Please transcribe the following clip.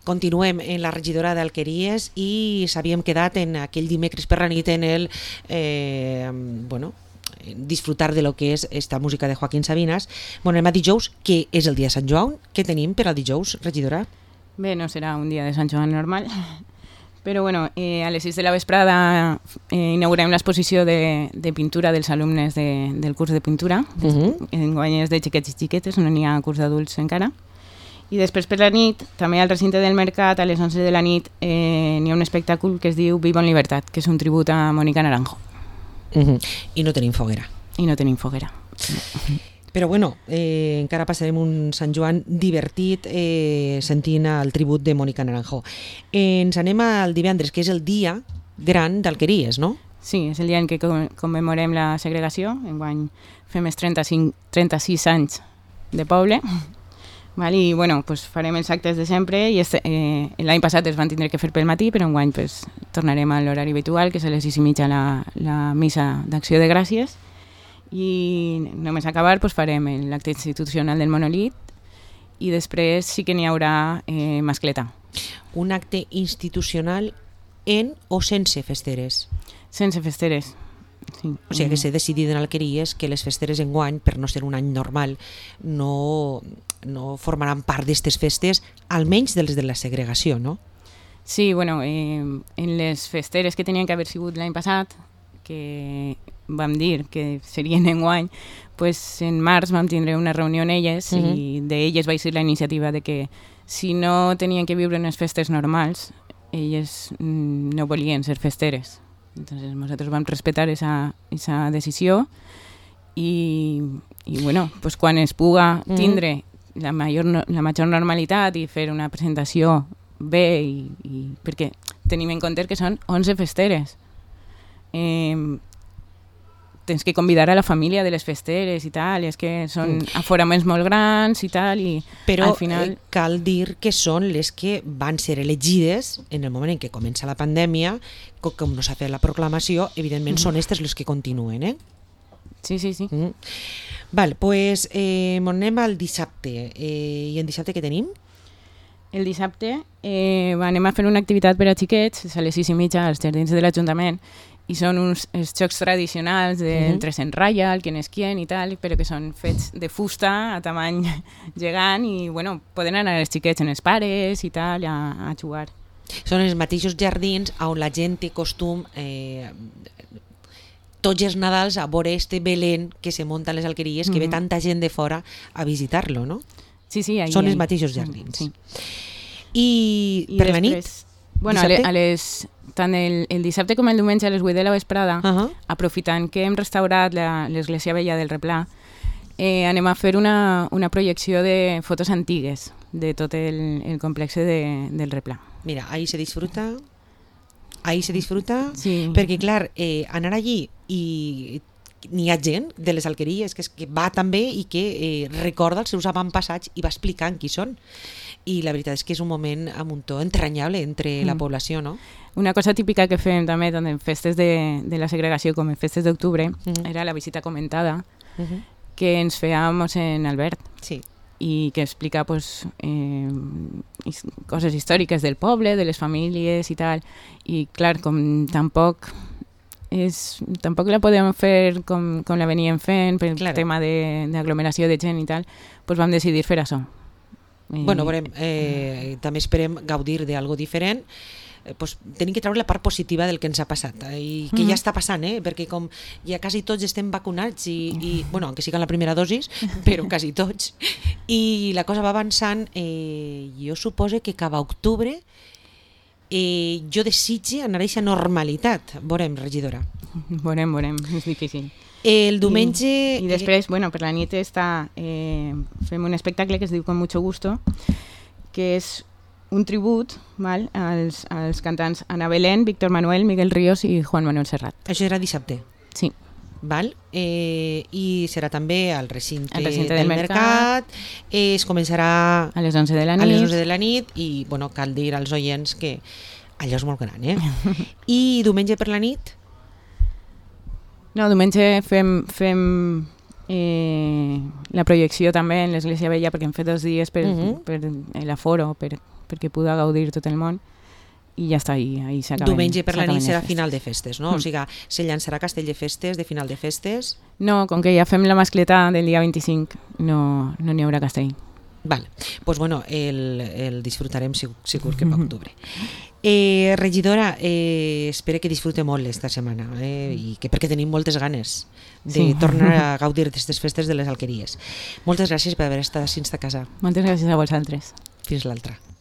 continuem en la regidora d'Alqueries i s'havíem quedat en aquell dimecres per la nit en el disfrutar de lo que és esta música de Joaquín Sabinas. Bueno, anem a dijous, que és el dia de Sant Joan. Què tenim per al dijous, regidora? Bé, no serà un dia de Sant Joan normal, però bueno, a les 6 de la vesprada inaugurem l'exposició de pintura dels alumnes del curs de pintura. Enguany és de xiquets i xiquetes, no n'hi ha curs d'adults encara. I després per la nit, també al recinte del Mercat, a les 11 de la nit, n'hi ha un espectacle que es diu Viva en Libertat, que és un tribut a Mónica Naranjo. I no tenim foguera. I no tenim foguera. Però bueno, encara passarem un Sant Joan divertit sentint el tribut de Mónica Naranjo. Ens anem al divendres, que és el dia gran d'Alqueries, no? Sí, és el dia en què commemorem la segregació. Enguany fem els 36 anys de poble. I bueno, pues farem els actes de sempre i l'any passat es van tindre que fer pel matí, però enguany pues, tornarem a l'horari habitual, que és a les 6:30 la missa d'acció de gràcies, i només acabar pues, farem l'acte institucional del monòlit i després sí que n'hi haurà mascleta. Un acte institucional en o sense festeres? Sense festeres. Sí. O sigui que s'ha decidit en Alqueries que les festeres enguany, per no ser un any normal, no formaran part d'aquestes festes, almenys de les de la segregació, no? Sí, bueno, en les festeres que tenien que haver sigut l'any passat, que vam dir que serien enguany, pues en març vam tindre una reunió en elles i d'elles va ser la iniciativa de que si no tenien que viure unes festes normals, elles no volien ser festeres. Entonces nosotros vam respetar esa decisió i bueno, pues quan es puga tindre la major normalitat i fer una presentació bé i perquè tenim en compte que són 11 festeres. Tens que convidar a la família de les festeres i tal, és que són aforaments molt grans i tal, però al final... cal dir que són les que van ser elegides en el moment en què comença la pandèmia, com no s'ha fet la proclamació, evidentment són aquestes les que continuen, Sí. Val, pues anem al dissabte. I en dissabte què tenim? El dissabte anem a fer una activitat per a xiquets, a les 6:30 als jardins de l'Ajuntament, i són els jocs tradicionals del Trescent Raya, el Quién es quién i tal, però que són fets de fusta a tamany gegant i bueno, poden anar els xiquets en els pares i tal a jugar. Són els mateixos jardins on la gent té costum tots els Nadals a veure este Belén que se munta a les Alqueries, que ve tanta gent de fora a visitar-lo, no? Sí, són els mateixos jardins. Sí. I per la nit? Bueno, tant el dissabte com el diumenge a les 8 de la vesprada, aprofitant que hem restaurat l'església vella del Replà, anem a fer una projecció de fotos antigues de tot el complex del Replà. Mira, ahí se disfruta, sí. Perquè clar, anar allí i n'hi ha gent de les Alqueries que va també i que recorda els seus avantpassats i va explicant qui són. I la veritat és que és un moment amb un to entranyable entre la població, no? Una cosa típica que fem també tant en festes de la segregació com en festes d'octubre era la visita comentada que ens feia mossèn Albert. Sí. I que explica pues, coses històriques del poble, de les famílies i tal. I clar, com tampoc la podem fer com la veníem fent per el tema d'aglomeració de gent i tal, doncs vam decidir fer això. Bueno, veurem, també esperem gaudir d'algo diferent. Pues, tenim que treure la part positiva del que ens ha passat i que ja està passant, perquè com ja quasi tots estem vacunats i bueno, aunque siga la primera dosis, però quasi tots, i la cosa va avançant, jo suposo que cap a octubre jo desitge anar a aquesta normalitat. Veurem, regidora. Veurem, és difícil. El diumenge... I després, bueno, per la nit fem un espectacle que es diu Con mucho gusto, que és un tribut als cantants Ana Belén, Víctor Manuel, Miguel Ríos i Juan Manuel Serrat. Això era dissabte? Sí. Val? I serà també al recinte del Mercat. Es començarà a les 11 de la nit. A les 11 de la nit i bueno, cal dir als oients que allò és molt gran, I diumenge per la nit? No, diumenge fem la projecció també en l'Església Vella perquè hem fet 2 dies per l'aforo, per perquè puga gaudir tot el món, i ja està, ahí s'acaben. Diumenge per la nit serà final de festes, no? O sigui, se llançarà castell de festes, de final de festes? No, com que ja fem la mascleta del dia 25, no n'hi haurà castell. Vale, pues bueno, el disfrutarem segur que per octubre. Regidora, espero que disfrute molt esta setmana i que perquè tenim moltes ganes de tornar a gaudir d'aquestes festes de les Alqueries. Moltes gràcies per haver estat fins a casa. Moltes gràcies a vosaltres. Fins l'altra.